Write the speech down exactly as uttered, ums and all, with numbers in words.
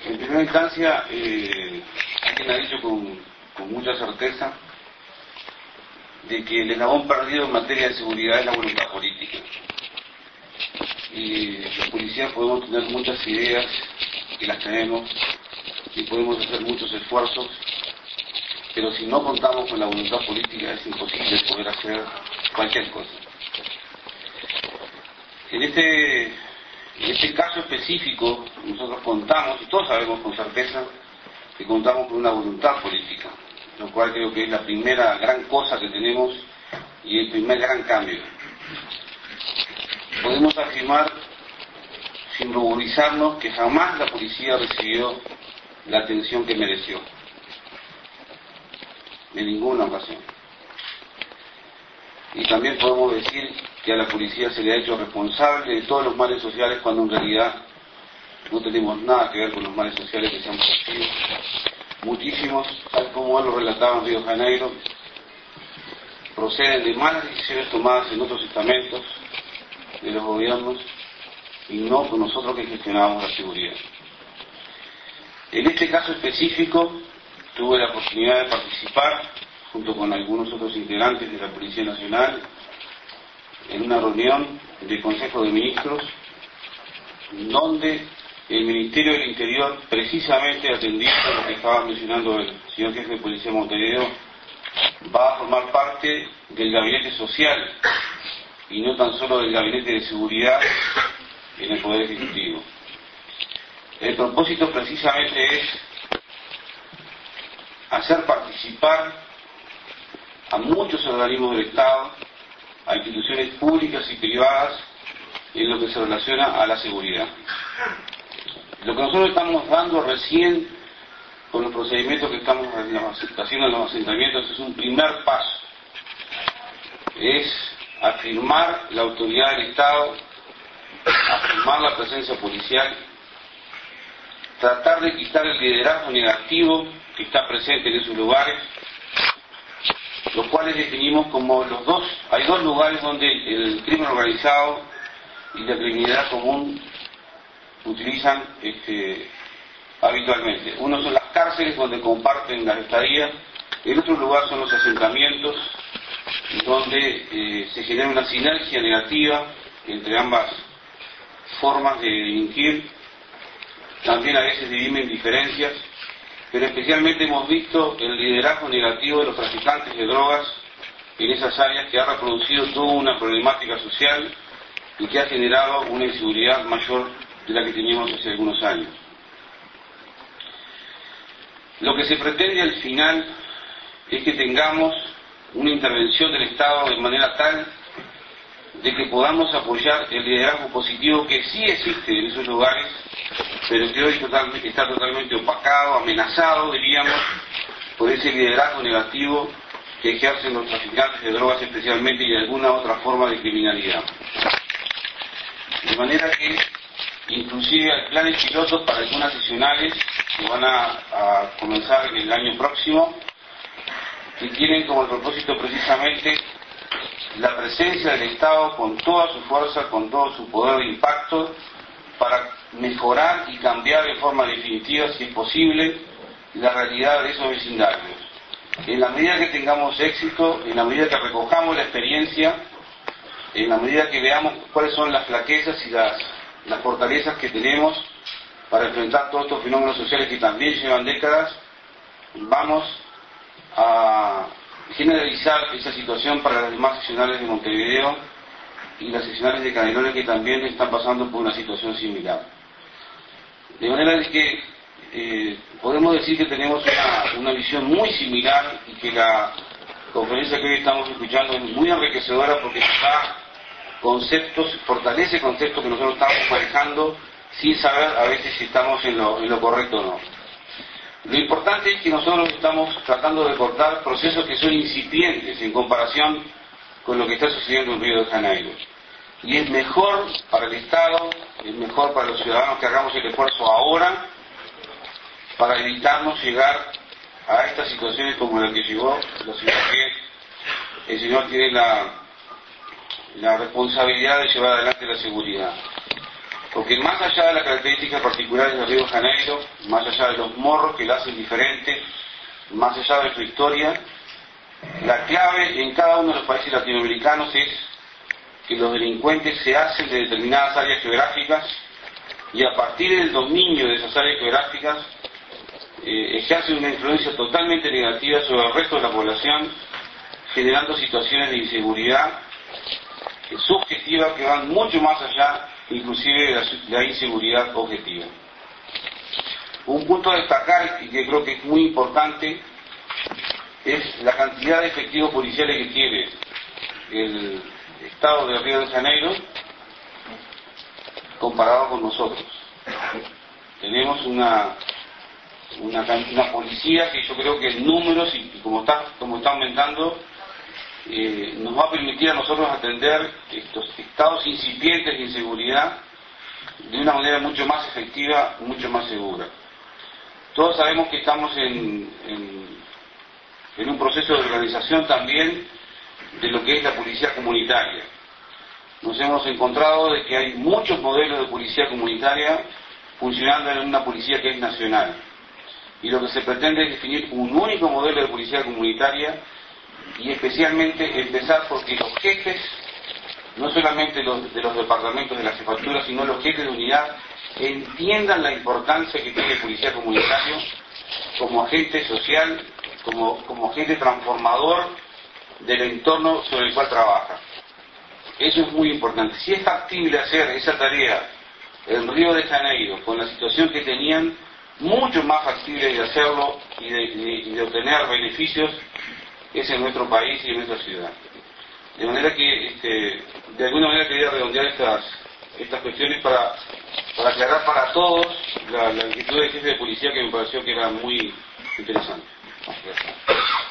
En primera instancia, eh, alguien ha dicho con, con mucha certeza de que el eslabón perdido en materia de seguridad es la voluntad política. Y los policías podemos tener muchas ideas, y las tenemos, y podemos hacer muchos esfuerzos, pero si no contamos con la voluntad política es imposible poder hacer cualquier cosa. En este, en este caso específico, nosotros contamos, y todos sabemos con certeza, que contamos con una voluntad política, lo cual creo que es la primera gran cosa que tenemos y el primer gran cambio. Podemos afirmar, sin ruborizarnos, que jamás la policía recibió la atención que mereció, en ninguna ocasión. Y también podemos decir que a la policía se le ha hecho responsable de todos los males sociales, cuando en realidad no tenemos nada que ver con los males sociales que se han producido. Muchísimos, tal como él lo relataba en Río de Janeiro, proceden de malas decisiones tomadas en otros estamentos de los gobiernos y no con nosotros que gestionamos la seguridad. En este caso específico tuve la oportunidad de participar junto con algunos otros integrantes de la Policía Nacional en una reunión del Consejo de Ministros donde el Ministerio del Interior, precisamente atendiendo a lo que estaba mencionando el señor jefe de Policía de Montevideo, va a formar parte del gabinete social y no tan solo del gabinete de seguridad en el Poder Ejecutivo. El propósito precisamente es hacer participar a muchos organismos del Estado, a instituciones públicas y privadas, en lo que se relaciona a la seguridad. Lo que nosotros estamos dando recién con los procedimientos que estamos haciendo en los asentamientos es un primer paso. Es afirmar la autoridad del Estado, afirmar la presencia policial, tratar de quitar el liderazgo negativo que está presente en esos lugares, los cuales definimos como los dos, hay dos lugares donde el crimen organizado y la criminalidad común utilizan este, habitualmente. Uno son las cárceles donde comparten las estadías, el otro lugar son los asentamientos donde eh, se genera una sinergia negativa entre ambas formas de delinquir. También a veces dirimen diferencias, pero especialmente hemos visto el liderazgo negativo de los traficantes de drogas en esas áreas, que ha reproducido toda una problemática social y que ha generado una inseguridad mayor de la que teníamos hace algunos años. Lo que se pretende al final es que tengamos una intervención del Estado de manera tal de que podamos apoyar el liderazgo positivo que sí existe en esos lugares, pero que hoy total, está totalmente opacado, amenazado, diríamos, por ese liderazgo negativo que ejercen los traficantes de drogas especialmente y de alguna otra forma de criminalidad. De manera que inclusive hay planes pilotos para algunas seccionales que van a, a comenzar en el año próximo, que tienen como propósito precisamente la presencia del Estado con toda su fuerza, con todo su poder de impacto, para mejorar y cambiar de forma definitiva, si es posible, la realidad de esos vecindarios. En la medida que tengamos éxito, en la medida que recojamos la experiencia, en la medida que veamos cuáles son las flaquezas y las, las fortalezas que tenemos para enfrentar todos estos fenómenos sociales que también llevan décadas, vamos a generalizar esa situación para las demás seccionales de Montevideo y las seccionales de Canelones, que también están pasando por una situación similar. De manera de que eh, podemos decir que tenemos una, una visión muy similar y que la conferencia que hoy estamos escuchando es muy enriquecedora, porque da conceptos, fortalece conceptos que nosotros estamos manejando sin saber a veces si estamos en lo, en lo correcto o no. Lo importante es que nosotros estamos tratando de cortar procesos que son incipientes en comparación con lo que está sucediendo en Río de Janeiro. Y es mejor para el Estado, es mejor para los ciudadanos que hagamos el esfuerzo ahora para evitarnos llegar a estas situaciones como la que llegó la ciudad, que el señor tiene la, la responsabilidad de llevar adelante la seguridad. Porque más allá de las características particulares de Río de Janeiro, más allá de los morros que la hacen diferente, más allá de su historia, la clave en cada uno de los países latinoamericanos es que los delincuentes se hacen de determinadas áreas geográficas y a partir del dominio de esas áreas geográficas eh, ejercen una influencia totalmente negativa sobre el resto de la población, generando situaciones de inseguridad eh, subjetiva que van mucho más allá inclusive de la, de la inseguridad objetiva. Un punto a destacar y que creo que es muy importante es la cantidad de efectivos policiales que tiene el Estado de Río de Janeiro comparado con nosotros. Tenemos una, una, una policía que yo creo que en números y, y como está, como está aumentando eh, nos va a permitir a nosotros atender estos estados incipientes de inseguridad de una manera mucho más efectiva, mucho más segura. Todos sabemos que estamos en, en, en un proceso de organización también de lo que es la policía comunitaria. Nos hemos encontrado de que hay muchos modelos de policía comunitaria funcionando en una policía que es nacional. Y lo que se pretende es definir un único modelo de policía comunitaria y especialmente empezar porque los jefes, no solamente los de los departamentos de la jefatura, sino los jefes de unidad, entiendan la importancia que tiene el policía comunitario como agente social, como, como agente transformador del entorno sobre el cual trabaja. Eso es muy importante. Si es factible hacer esa tarea en Río de Janeiro, con la situación que tenían, mucho más factible de hacerlo y de, de, y de obtener beneficios es en nuestro país y en nuestra ciudad. De manera que, este, de alguna manera quería redondear estas, estas cuestiones para, para aclarar para todos la, la inquietud del jefe de policía que me pareció que era muy interesante. Gracias.